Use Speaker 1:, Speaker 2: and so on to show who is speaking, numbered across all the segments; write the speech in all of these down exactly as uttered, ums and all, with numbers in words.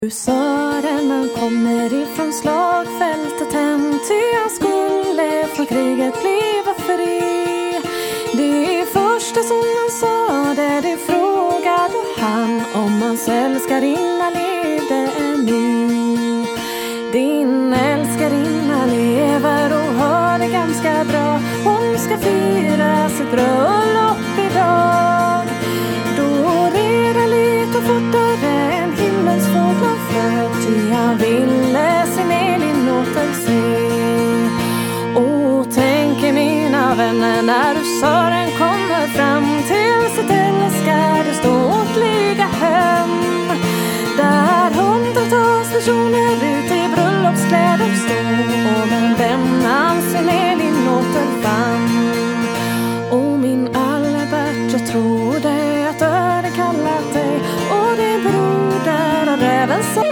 Speaker 1: Sören kommer ifrån slagfältet hem, ty han skulle från kriget bliva fri. Det första som han sa, det, det frågade han om hans älskarinna levde ännu. Din älskarinna lever och har det ganska bra. Hon ska fira sitt bröllop idag. Då redan lite fortare än himlens fåglar flöt, ty han ville sin Elin återse. Och tänk mina vänner, när du Sören kommer fram till sitt älskade ståtliga hem, där hundratals personer ute i bröllopskläder stod, och en vän hans sin Elin återfann. Och min Albert, jag tror det att öden kallat dig, och det broder och räven sa.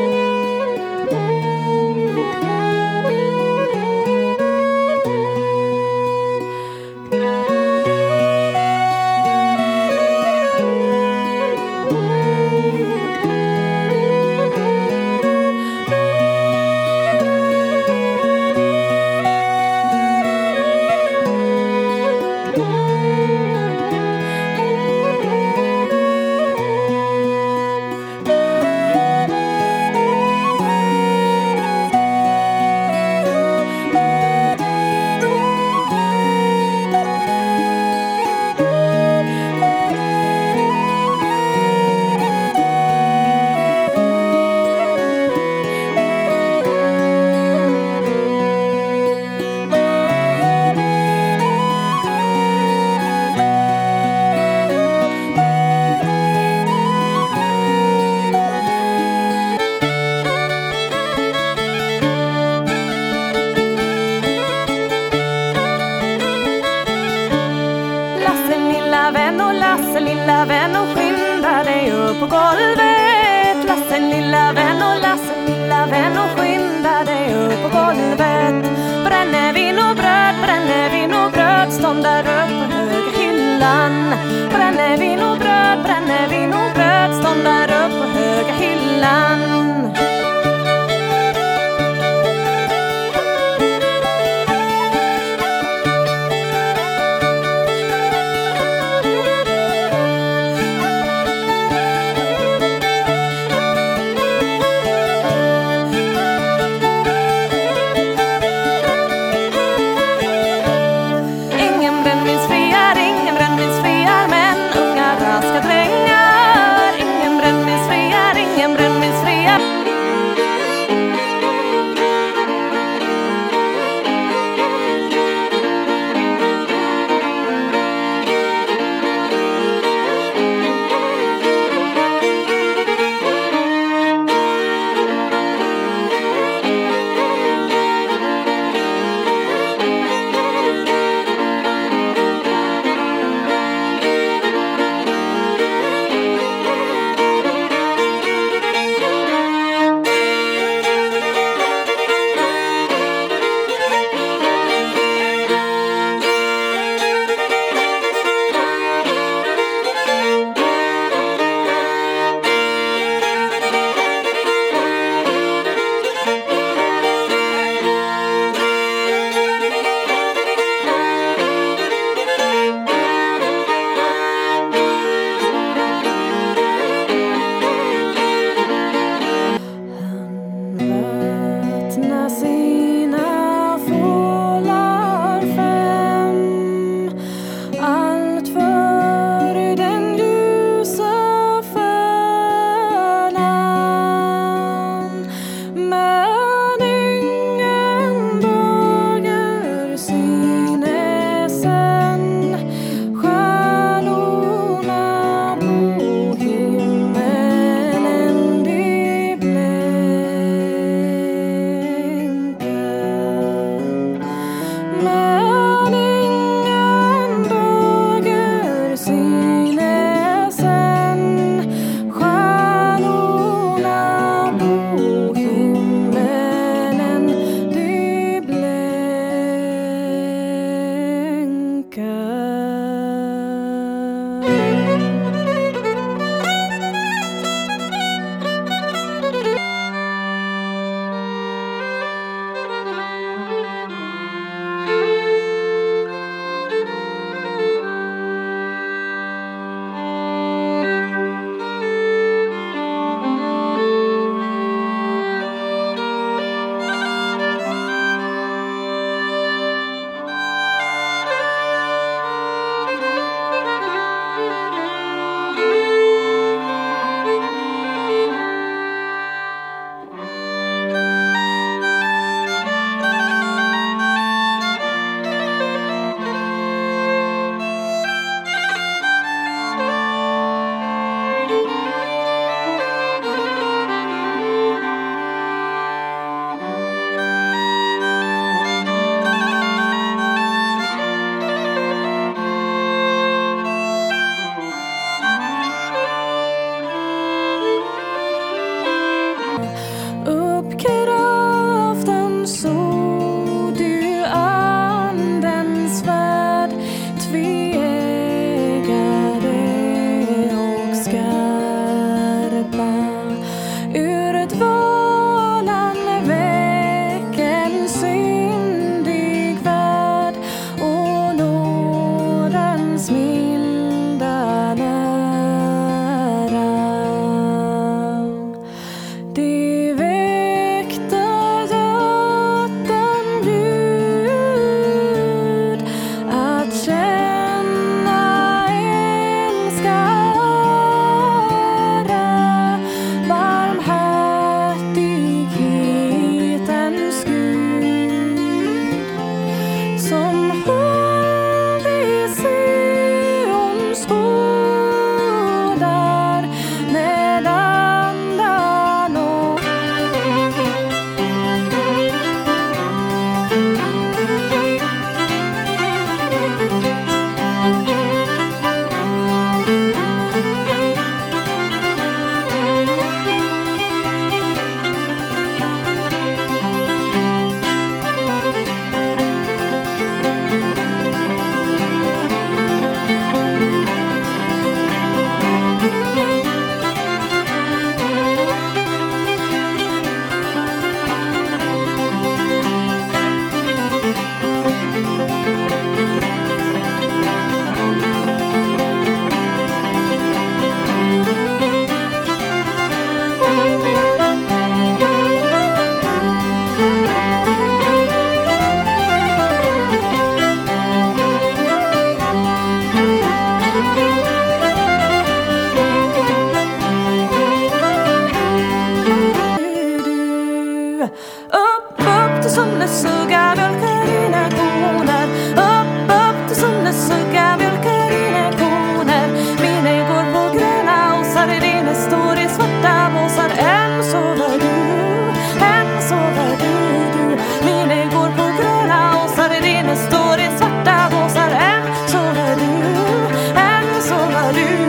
Speaker 1: Lilla vän och skynda dig upp på golvet. Lasse lilla vän och Lasse lilla vän och skynda dig upp på golvet. Brännevin och bröd, brännevin och bröd stånd där upp på höga hyllan. Brännevin och bröd, brännevin och bröd stånd där upp på höga hyllan. Ingen brännvinsfriar, men unga raska drängar. Ingen brännvinsfriar, Det väckte hjärtanbrud att känna älskara barmhärtighetens Gud som höll i Sions gårdar med andan och upp, upp till solen sugga mjölkar dina koner. Upp, upp till solen sugga mjölkar dina koner. Mina går på gröna åsar, dina står i svarta båsar. Än sover du, än sover du, du. Mina går på gröna åsar, dina står i svarta båsar. Än sover du, än sover du, du.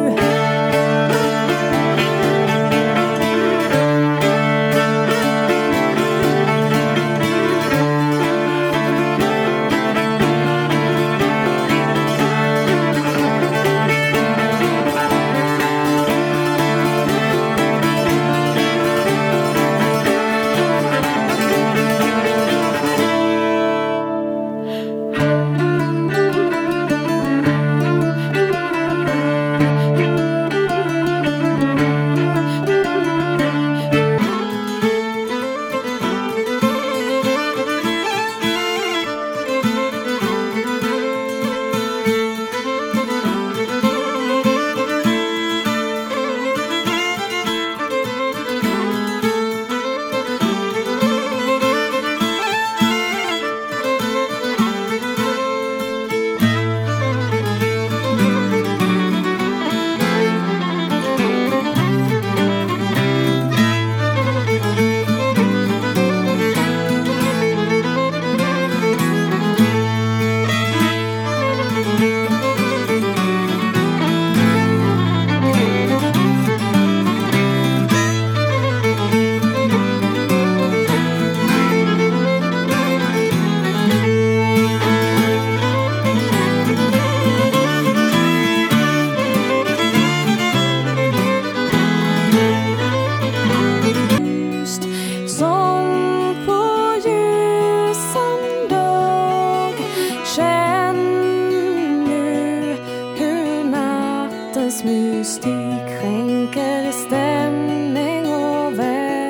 Speaker 1: Som på ljusan dag, känn nu hur nattens mystik skänker stämning och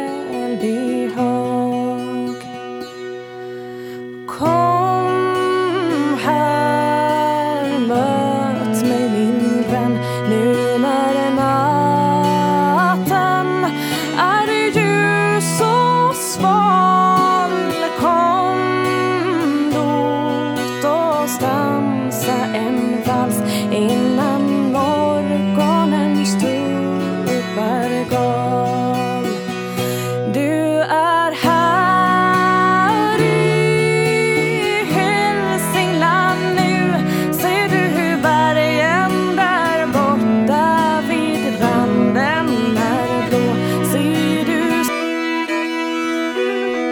Speaker 1: välbehag. Kom här, möt mig min vän, nu när natten är ljus och sval. Kom, låt oss dansa en vals innan morgonens tupp är gal. Du är här i Hälsingland nu. Ser du hur bergen där borta vid randen är blå? Ser du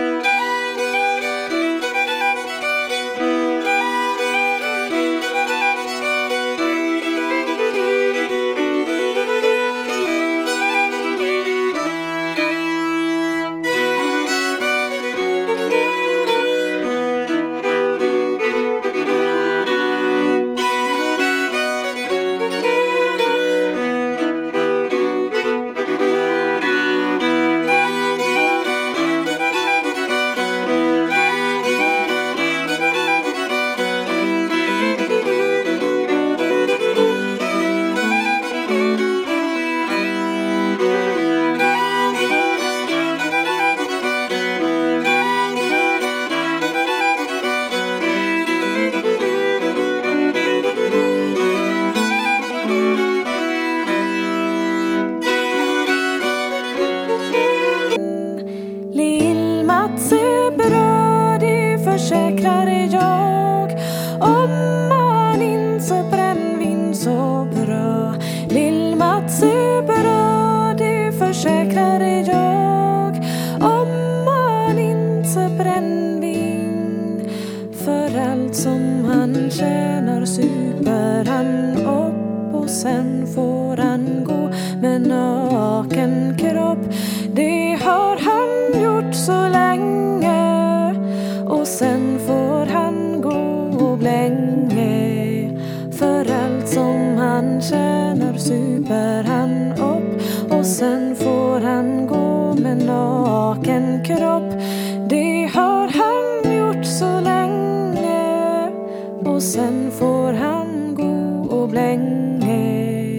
Speaker 1: försäkrar jag. Om man inte brännvin så bra, Lill-Mats är bra, det försäkrar jag. Om man inte brännvin, för allt som han tjänar super han upp och sen får han gå med naken kropp. Det har han gjort så länge och sen får han gå länge. För allt som han tjänar super han upp och sen får han gå med naken kropp. Det har han gjort så länge och sen får han gå och länge.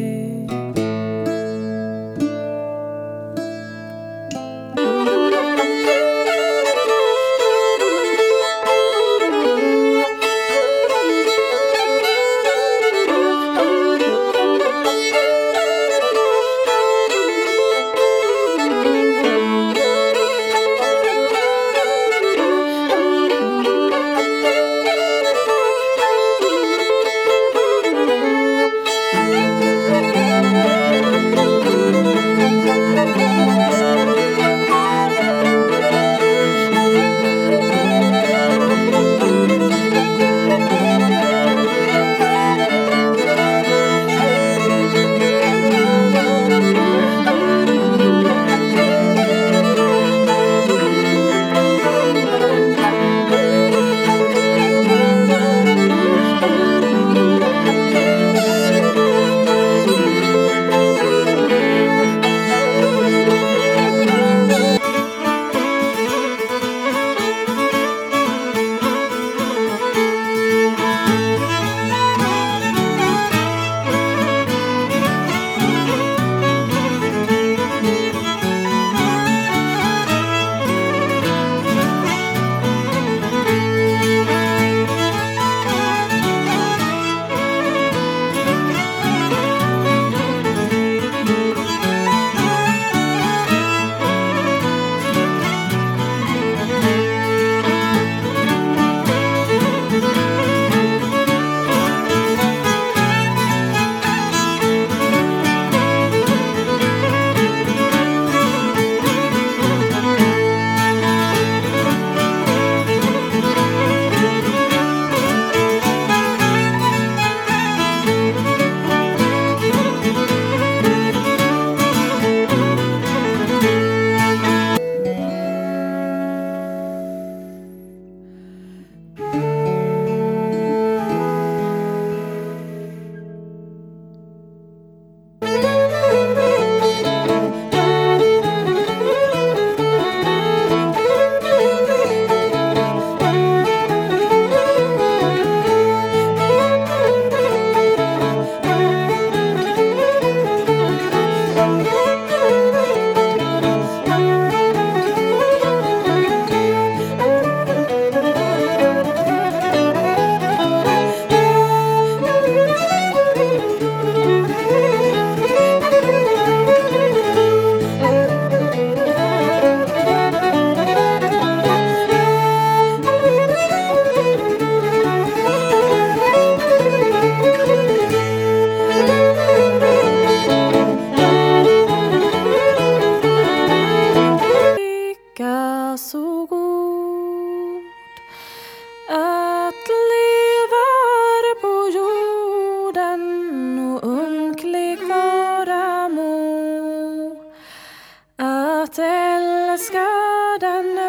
Speaker 1: Att älska den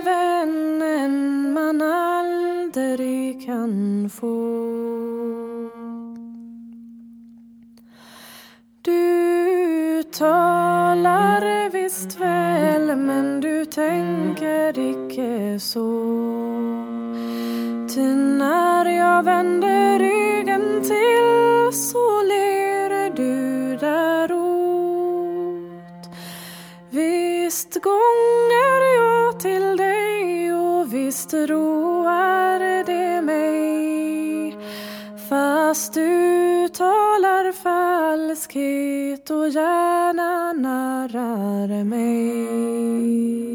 Speaker 1: vännen man aldrig kan få. Du talar visst väl, men du tänker icke så. Ty när jag vänder ryggen till så ler du däråt. Visst gånger jag till dig och visst roar det mig, fast du talar falskhet och gärna narrar mig.